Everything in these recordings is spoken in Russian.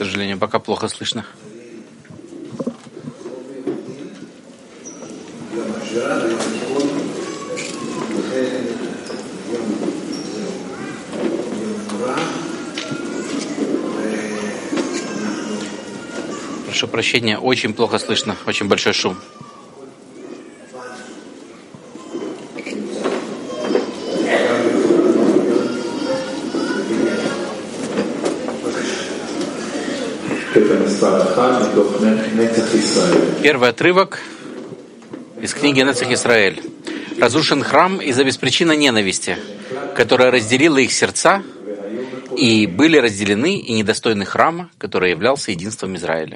сожалению, пока плохо слышно. Прошу прощения, очень плохо слышно, очень большой шум. Первый отрывок из книги «Нецах Исраэль». Разрушен храм из-за беспричинной ненависти, которая разделила их сердца, и были разделены и недостойны храма, который являлся единством Израиля.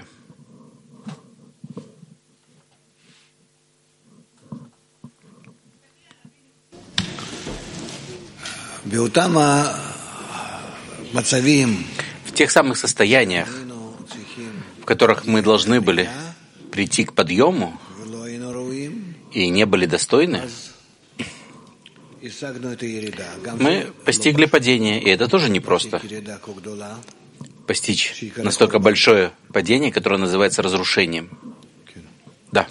В тех самых состояниях, в которых мы должны были прийти к подъему и не были достойны, мы постигли падение, и это тоже непросто. Постичь настолько большое падение, которое называется разрушением. Да.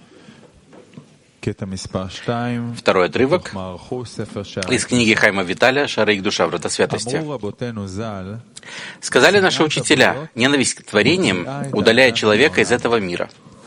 Второй отрывок из книги Хайма Виталя «Шары их душа, врата святости». Сказали наши учителя, ненависть к творениям удаляет человека из этого мира.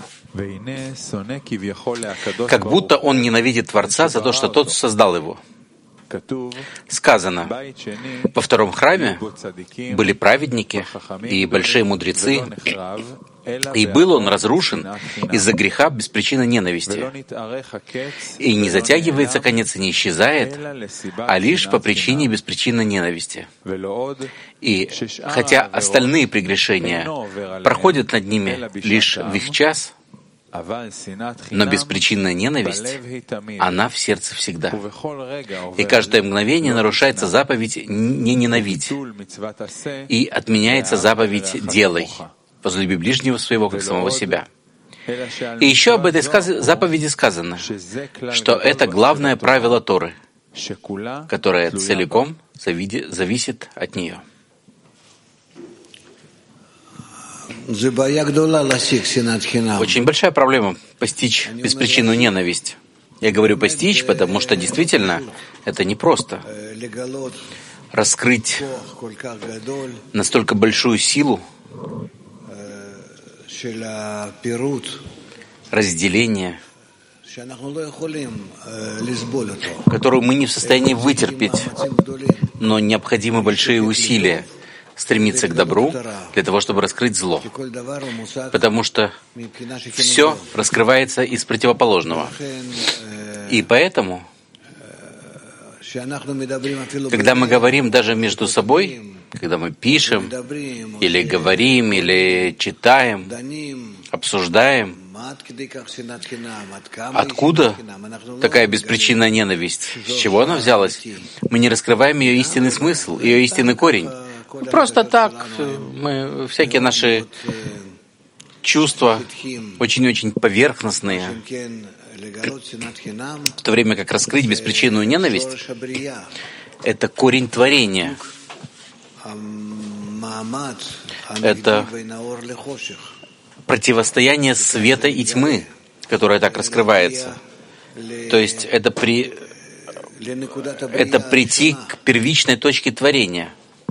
Как будто он ненавидит Творца за то, что тот создал его. Сказано, во втором храме были праведники и большие мудрецы, и был он разрушен из-за греха без причины ненависти. И не затягивается конец и не исчезает, а лишь по причине беспричинной ненависти. И хотя остальные прегрешения проходят над ними лишь в их час, но беспричинная ненависть, она в сердце всегда. И каждое мгновение нарушается заповедь «не ненавидь», и отменяется заповедь «делай», возлюби ближнего своего, как самого себя. И еще об этой заповеди сказано, что это главное правило Торы, которое целиком зависит от нее. Очень большая проблема постичь беспричинную ненависть. Я говорю постичь, потому что действительно это непросто. Раскрыть настолько большую силу разделения, которую мы не в состоянии вытерпеть, но необходимы большие усилия стремиться к добру для того, чтобы раскрыть зло. Потому что все раскрывается из противоположного. И поэтому, когда мы говорим даже между собой, когда мы пишем, или говорим, или читаем, обсуждаем, откуда такая беспричинная ненависть? С чего она взялась? Мы не раскрываем ее истинный смысл, ее истинный корень. Просто так мы всякие наши чувства очень-очень поверхностные, в то время как раскрыть беспричинную ненависть — это корень творения. Это противостояние света и тьмы, которое так раскрывается. То есть это прийти к первичной точке творения.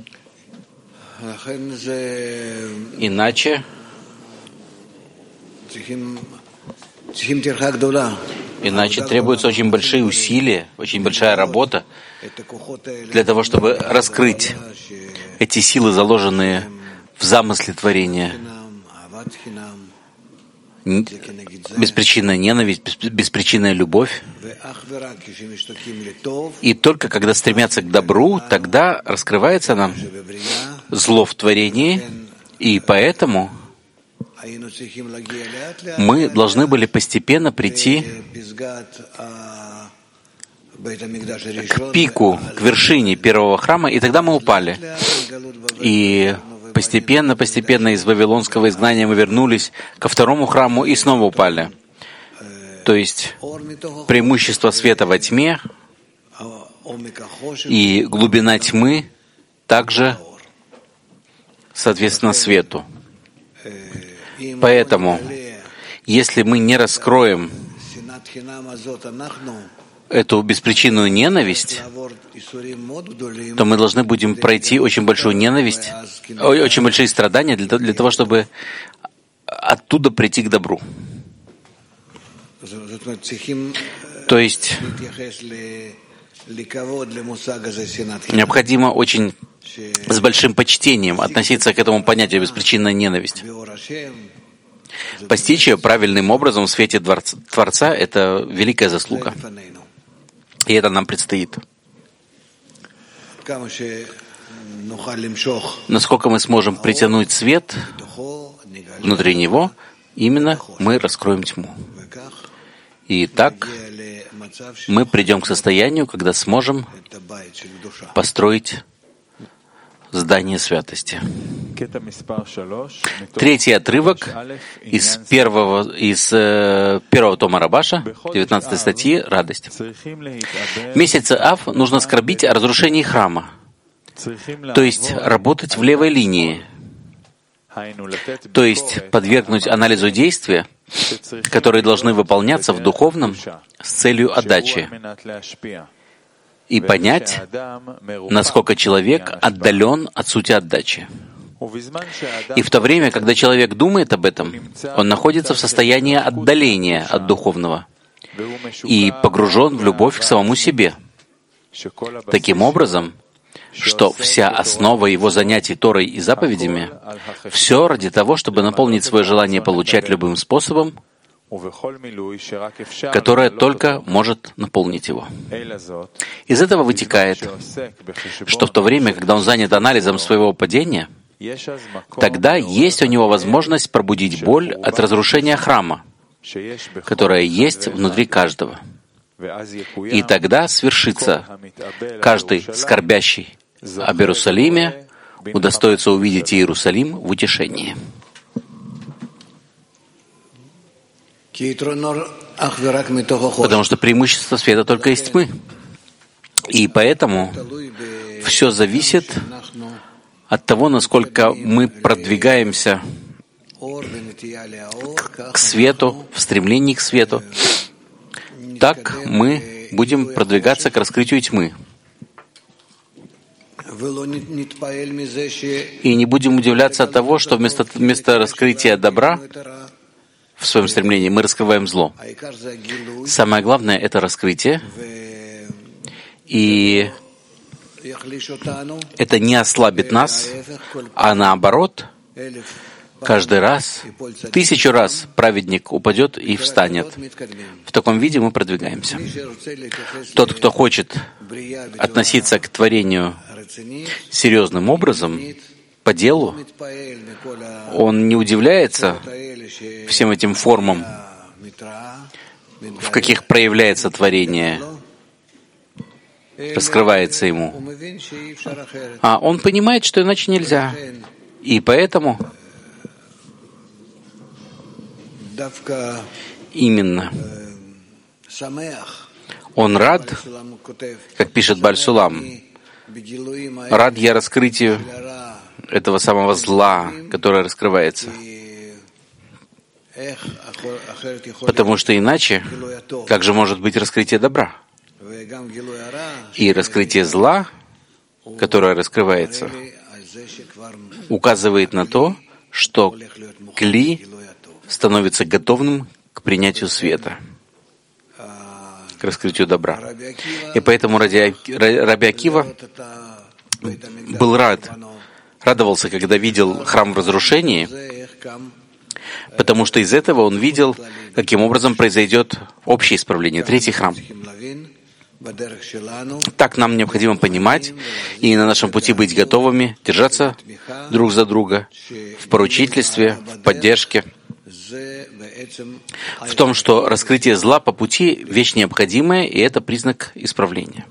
Иначе требуются очень большие усилия, очень большая работа для того, чтобы раскрыть эти силы, заложенные в замысле творения. Беспричинная ненависть, беспричинная любовь. И только когда стремятся к добру, тогда раскрывается нам зло в творении, и поэтому мы должны были постепенно прийти к пику, к вершине первого храма, и тогда мы упали. И постепенно из вавилонского изгнания мы вернулись ко второму храму и снова упали. То есть преимущество света во тьме и глубина тьмы также соответственно, свету. Поэтому, если мы не раскроем эту беспричинную ненависть, то мы должны будем пройти очень большую ненависть, очень большие страдания для того, чтобы оттуда прийти к добру. То есть необходимо очень с большим почтением относиться к этому понятию беспричинная ненависть. Постичь ее правильным образом в свете Творца — это великая заслуга. И это нам предстоит. Насколько мы сможем притянуть свет внутри него, именно мы раскроем тьму. И так мы придем к состоянию, когда сможем построить здание святости. Третий отрывок из первого тома Рабаша, 19 статьи, «Радость». В месяце Ав нужно скорбить о разрушении храма, то есть работать в левой линии, то есть подвергнуть анализу действия, которые должны выполняться в духовном с целью отдачи, и понять, насколько человек отдален от сути отдачи. И в то время, когда человек думает об этом, он находится в состоянии отдаления от духовного и погружен в любовь к самому себе. Таким образом, что вся основа его занятий Торой и заповедями — все ради того, чтобы наполнить свое желание получать любым способом, которое только может наполнить его. Из этого вытекает, что в то время, когда он занят анализом своего падения, тогда есть у него возможность пробудить боль от разрушения храма, которая есть внутри каждого. И тогда свершится: каждый скорбящий об Иерусалиме удостоится увидеть Иерусалим в утешении. Потому что преимущество света только из тьмы. И поэтому все зависит от того, насколько мы продвигаемся к свету, в стремлении к свету. Так мы будем продвигаться к раскрытию тьмы. И не будем удивляться от того, что вместо раскрытия добра в своем стремлении мы раскрываем зло. Самое главное — это раскрытие, и это не ослабит нас, а наоборот, каждый раз, 1000 раз праведник упадет и встанет. В таком виде мы продвигаемся. Тот, кто хочет относиться к творению серьезным образом, по делу, он не удивляется всем этим формам, в каких проявляется творение, раскрывается ему. А он понимает, что иначе нельзя. И поэтому именно он рад, как пишет Бааль Сулам, рад я раскрытию этого самого зла, которое раскрывается. Потому что иначе, как же может быть раскрытие добра? И раскрытие зла, которое раскрывается, указывает на то, что кли становится готовым к принятию света, к раскрытию добра. И поэтому Раби Акива был радовался, когда видел храм в разрушении, потому что из этого он видел, каким образом произойдет общее исправление, третий храм. Так нам необходимо понимать и на нашем пути быть готовыми держаться друг за друга в поручительстве, в поддержке, в том, что раскрытие зла по пути — вещь необходимая, и это признак исправления.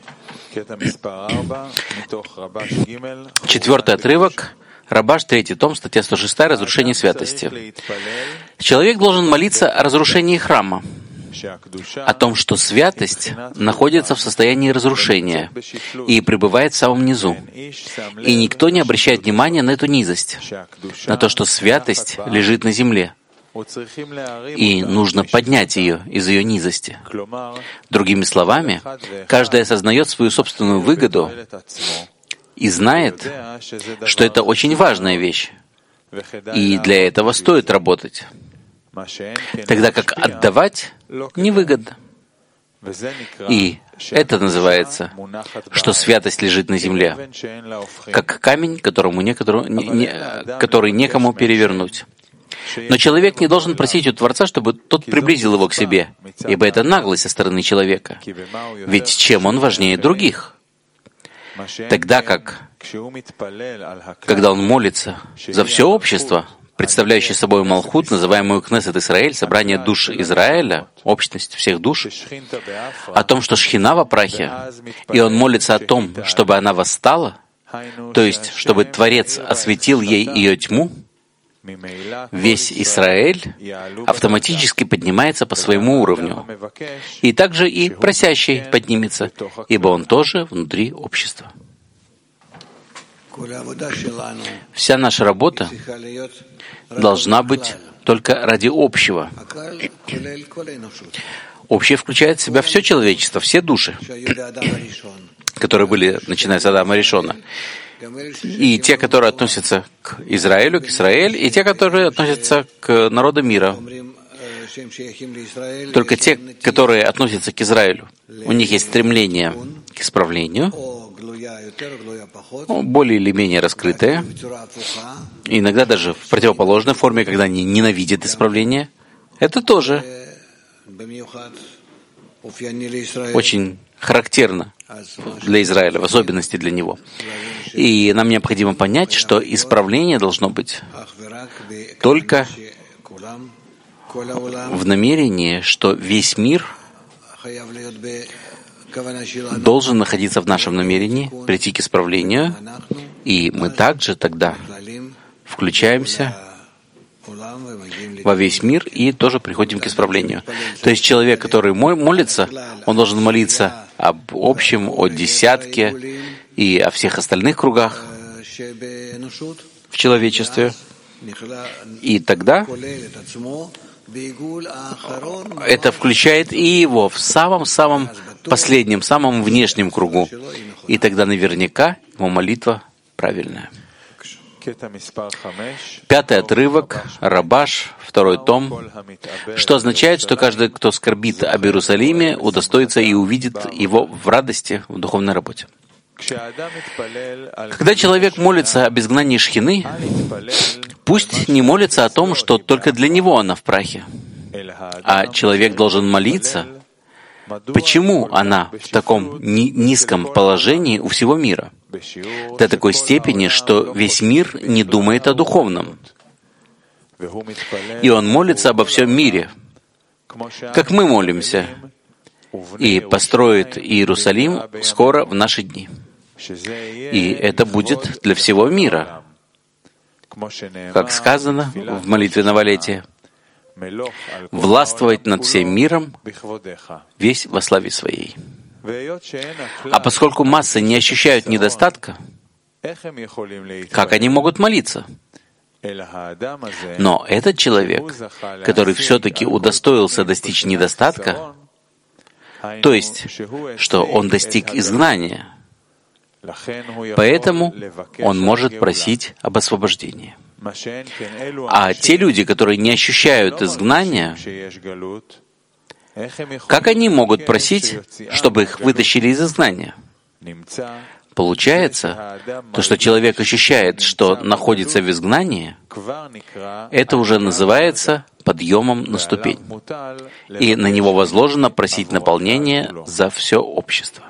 4-й отрывок, Рабаш, 3-й том, статья 106, «Разрушение святости». Человек должен молиться о разрушении храма, о том, что святость находится в состоянии разрушения и пребывает в самом низу. И никто не обращает внимания на эту низость, на то, что святость лежит на земле. И нужно поднять ее из ее низости. Другими словами, каждый осознает свою собственную выгоду и знает, что это очень важная вещь. И для этого стоит работать. Тогда как отдавать невыгодно. И это называется, что святость лежит на земле, как камень, который некому перевернуть. Но человек не должен просить у Творца, чтобы тот приблизил его к себе, ибо это наглость со стороны человека. Ведь чем он важнее других? Тогда как, когда он молится за все общество, представляющее собой Малхут, называемую Кнессет Исраэль, собрание душ Израиля, общность всех душ, о том, что Шхина во прахе, и он молится о том, чтобы она восстала, то есть, чтобы Творец осветил ей ее тьму, весь Израиль автоматически поднимается по своему уровню. И также и просящий поднимется, ибо он тоже внутри общества. Вся наша работа должна быть только ради общего. Общее включает в себя все человечество, все души, которые были, начиная с Адама Ришона. И те, которые относятся к Израилю, и те, которые относятся к народу мира. Только те, которые относятся к Израилю, у них есть стремление к исправлению, более или менее раскрытое, иногда даже в противоположной форме, когда они ненавидят исправление. Это тоже очень характерно для Израиля, в особенности для него. И нам необходимо понять, что исправление должно быть только в намерении, что весь мир должен находиться в нашем намерении, прийти к исправлению, и мы также тогда включаемся во весь мир и тоже приходим к исправлению. То есть человек, который молится, он должен молиться об общем, о десятке и о всех остальных кругах в человечестве. И тогда это включает и его в самом-самом последнем, самом внешнем кругу. И тогда наверняка его молитва правильная. 5-й отрывок, Рабаш, 2-й том, что означает, что каждый, кто скорбит об Иерусалиме, удостоится и увидит его в радости в духовной работе. Когда человек молится об изгнании Шхины, пусть не молится о том, что только для него она в прахе, а человек должен молиться, почему она в таком низком положении у всего мира, до такой степени, что весь мир не думает о духовном. И он молится обо всем мире, как мы молимся, и построит Иерусалим скоро в наши дни. И это будет для всего мира. Как сказано в молитве на Валете, властвовать над всем миром весь во славе Своей. А поскольку массы не ощущают недостатка, как они могут молиться? Но этот человек, который все-таки удостоился достичь недостатка, то есть, что он достиг изгнания, поэтому он может просить об освобождении. А те люди, которые не ощущают изгнания, как они могут просить, чтобы их вытащили из изгнания? Получается, то, что человек ощущает, что находится в изгнании, это уже называется подъемом на ступень. И на него возложено просить наполнение за все общество.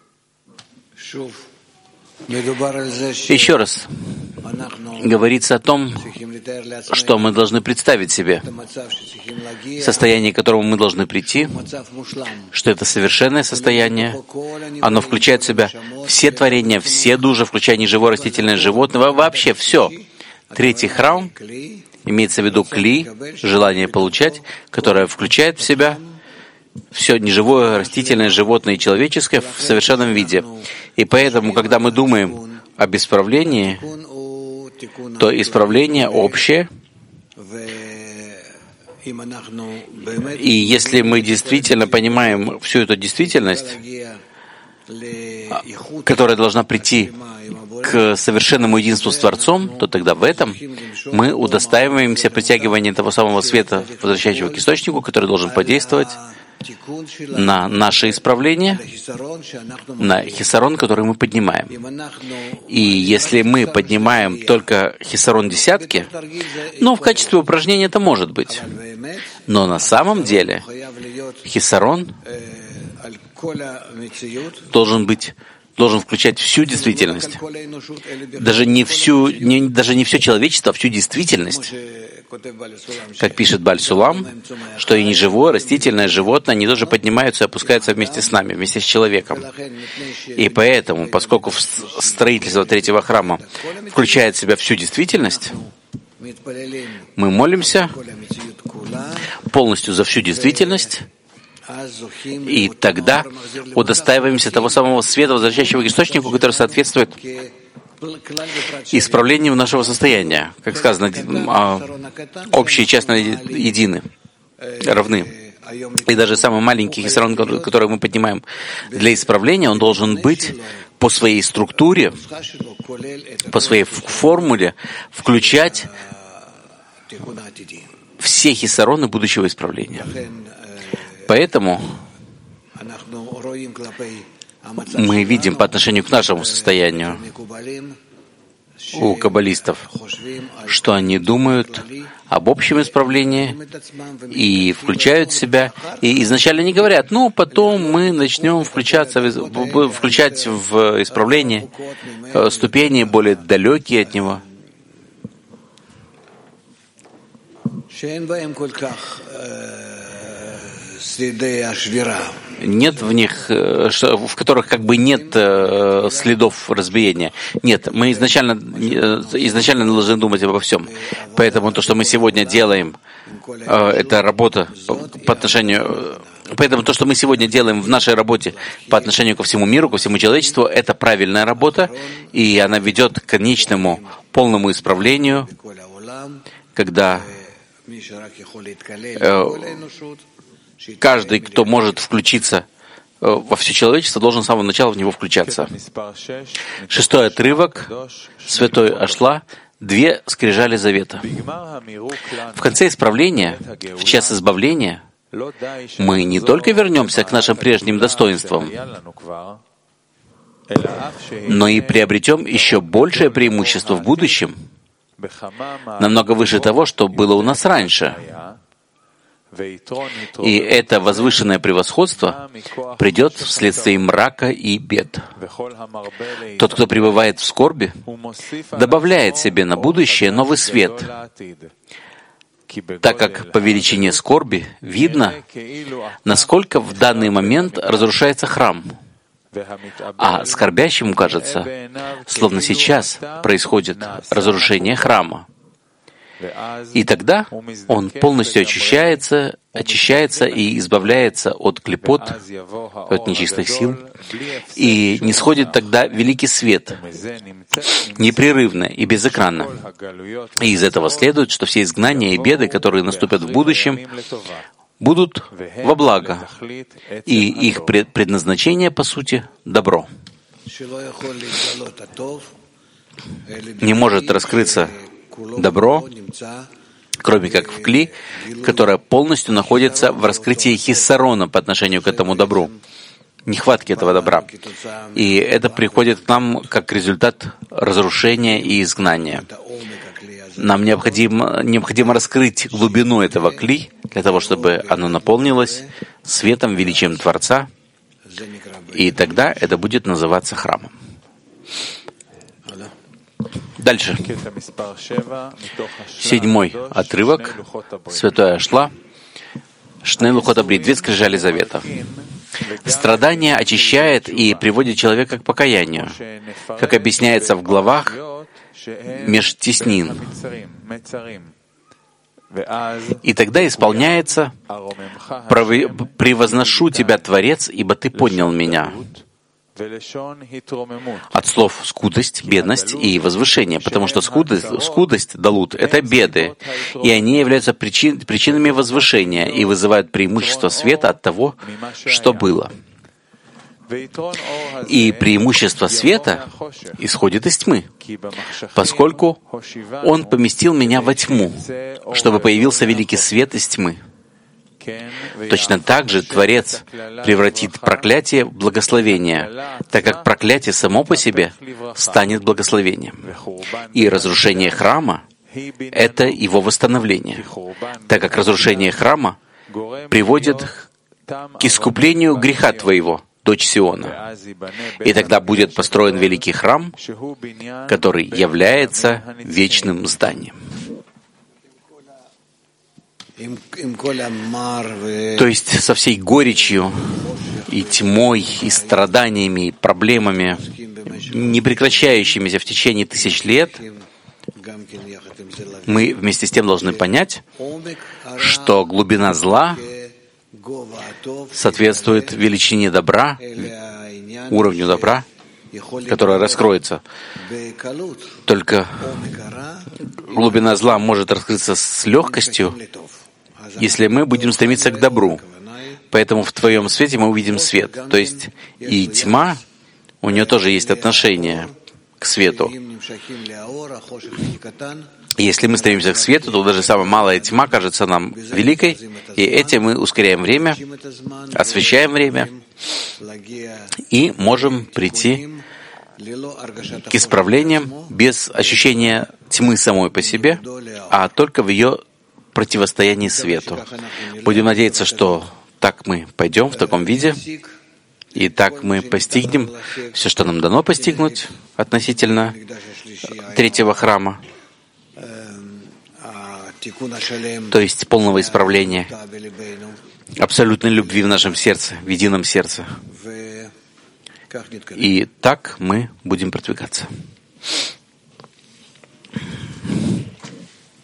Еще раз говорится о том, что мы должны представить себе, состояние, к которому мы должны прийти, что это совершенное состояние, оно включает в себя все творения, все души, включая неживое растительное животное, вообще все. 3-й храм имеется в виду кли, желание получать, которое включает в себя все неживое, растительное, животное и человеческое в совершенном виде. И поэтому, когда мы думаем об исправлении, то исправление общее. И если мы действительно понимаем всю эту действительность, которая должна прийти к совершенному единству с Творцом, то тогда в этом мы удостаиваемся притягивания того самого света, возвращающего к источнику, который должен подействовать на наше исправление, на хисарон, который мы поднимаем. И если мы поднимаем только хисарон десятки, в качестве упражнения это может быть. Но на самом деле хисарон должен включать всю действительность. Даже не все человечество, а всю действительность. Как пишет Бааль Сулам, что и неживое, растительное, животное, они тоже поднимаются и опускаются вместе с нами, вместе с человеком. И поэтому, поскольку строительство третьего храма включает в себя всю действительность, мы молимся полностью за всю действительность, и тогда удостаиваемся того самого света, возвращающего к источнику, который соответствует исправлению нашего состояния. Как сказано, общие и частные едины, равны. И даже самый маленький хисарон, который мы поднимаем для исправления, он должен быть по своей структуре, по своей формуле включать все хисароны будущего исправления. Поэтому мы видим по отношению к нашему состоянию у каббалистов, что они думают об общем исправлении и включают себя, и изначально не говорят, потом мы начнем включать в исправление ступени более далекие от него. Нет в них, в которых нет следов разбиения. Нет, мы изначально должны думать обо всем. Поэтому то, что мы сегодня делаем, это работа по отношению... Поэтому то, что мы сегодня делаем в нашей работе по отношению ко всему миру, ко всему человечеству, это правильная работа, и она ведет к конечному полному исправлению, когда каждый, кто может включиться во все человечество, должен с самого начала в него включаться. 6-й отрывок, Святой Ашла, 2 скрижали завета. В конце исправления, в час избавления, мы не только вернемся к нашим прежним достоинствам, но и приобретем еще большее преимущество в будущем, намного выше того, что было у нас раньше. И это возвышенное превосходство придет вследствие мрака и бед. Тот, кто пребывает в скорби, добавляет себе на будущее новый свет, так как по величине скорби видно, насколько в данный момент разрушается храм. А скорбящему кажется, словно сейчас происходит разрушение храма. И тогда он полностью очищается и избавляется от клепот, от нечистых сил, и нисходит тогда великий свет, непрерывно и безэкранно. И из этого следует, что все изгнания и беды, которые наступят в будущем, будут во благо, и их предназначение, по сути, добро. Не может раскрыться добро, кроме как в кли, которое полностью находится в раскрытии хиссарона по отношению к этому добру, нехватки этого добра. И это приходит к нам как результат разрушения и изгнания. Нам необходимо раскрыть глубину этого кли, для того, чтобы оно наполнилось светом, величием Творца, и тогда это будет называться храмом. Дальше. 7-й отрывок, Святой Ашла, Шней Лухот Абрит, 2 скрижали завета. Страдание очищает и приводит человека к покаянию, как объясняется в главах меж теснин. И тогда исполняется «Превозношу тебя, Творец, ибо ты поднял меня». От слов «скудость», «бедность» и «возвышение», потому что скудость, далут, — это беды, и они являются причинами возвышения и вызывают преимущество света от того, что было. И преимущество света исходит из тьмы, поскольку Он поместил меня во тьму, чтобы появился великий свет из тьмы. Точно так же Творец превратит проклятие в благословение, так как проклятие само по себе станет благословением. И разрушение храма — это его восстановление, так как разрушение храма приводит к искуплению греха твоего, дочь Сиона. И тогда будет построен великий храм, который является вечным зданием. То есть со всей горечью и тьмой, и страданиями, и проблемами, не прекращающимися в течение тысяч лет, мы вместе с тем должны понять, что глубина зла соответствует величине добра, уровню добра, которое раскроется. Только глубина зла может раскрыться с легкостью, если мы будем стремиться к добру. Поэтому в твоем свете мы увидим свет. То есть и тьма, у нее тоже есть отношение к свету. Если мы стремимся к свету, то даже самая малая тьма кажется нам великой, и этим мы ускоряем время, освещаем время, и можем прийти к исправлениям без ощущения тьмы самой по себе, а только в ее противостоянии свету. Будем надеяться, что так мы пойдем в таком виде, и так мы постигнем все, что нам дано постигнуть относительно третьего храма, то есть полного исправления, абсолютной любви в нашем сердце, в едином сердце. И так мы будем продвигаться.